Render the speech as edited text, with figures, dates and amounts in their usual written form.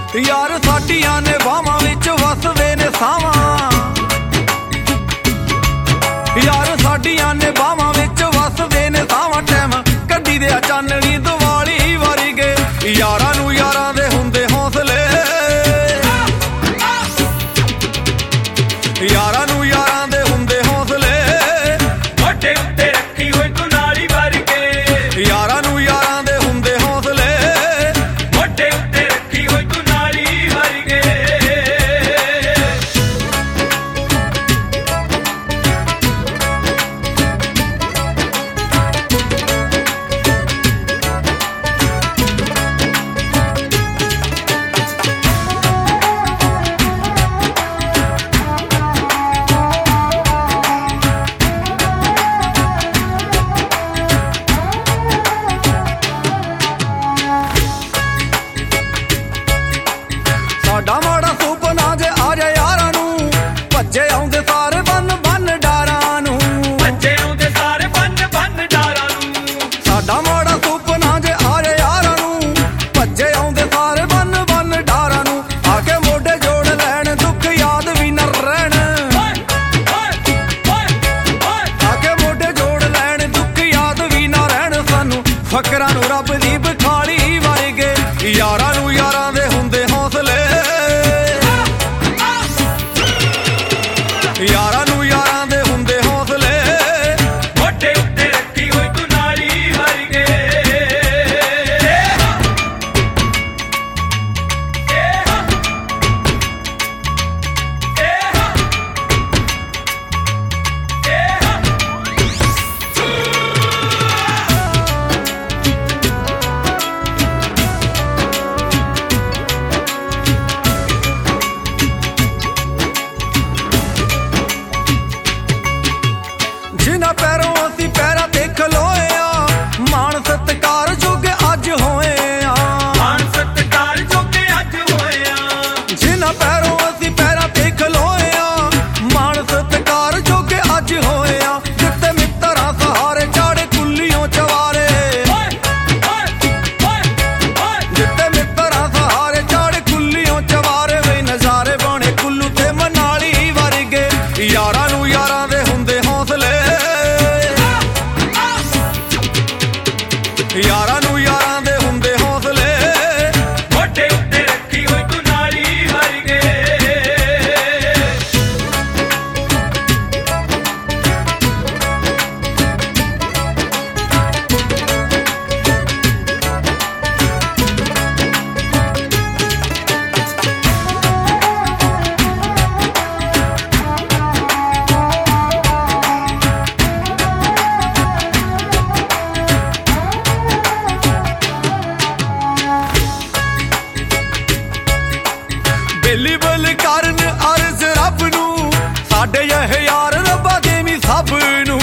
यार साडियां ने बावां विच वसदे ने सावां, यार साडियां ने बावां विच वसदे ने सावां। टैम कड्डी दे चानणी दिवाली वर्गे, यारां नूं यारां दे हुंदे हौसले, यारां नूं यारां दे हुंदे हौसले। मोढे उत्ते रखी होई तू नाली वर्गे, यारां नूं यारां दे हुंदे हौसले। मोढे उत्ते रखी होई तू नाली वर्गे। साडा माड़ा सुपना जे आ जाए यारां नूं, भज्जे आउंदे सारे बन बन डारां नूं, भज्जे आउंदे सारे बन बन डारां नूं। साडा माड़ा सुपना जे आ जाए यारां नूं, भज्जे आउंदे सारे बन बन डारां नूं। आके मोढे जोड़ लैण दुख याद भी न रहण, आके मोढे जोड़ लैण दुख याद भी न रहण। सानू फकरां नूं रब दी बखाली वर्गे, यारां नूं यारां दे हुंदे हौसले, यारां नूं यारां दे हुंदे हौसले। मोढे उत्ते रखी होई तू नाली वर्गे। जिन्हां पैरों असीं पैरां ते खलोए आ, मान सत्कार जोगे अज होए आ। मान सत्कार जोगे अज होए आ। जिन्हां पैरों असीं पैरां ते खलोए आ, मान सत्कार जोगे अज होए आ। जित्ते मित्तरां सहारे चाड़े कुल्लियों चवारे, जित्ते मित्तरां सहारे चाड़े कुल्लियों चवारे। वे नज़ारे बने कुल्लू ते मनाली वर्गे, यारां नूं यारां दे हुंदे हौसले, यारां नूं यारां दे हुंदे हौसले। मोढे उत्ते रखी होई तू नाली वर्गे। बेली बल करन अर्ज रब नूं, साडे यह यार रब्बा देवी सब नूं।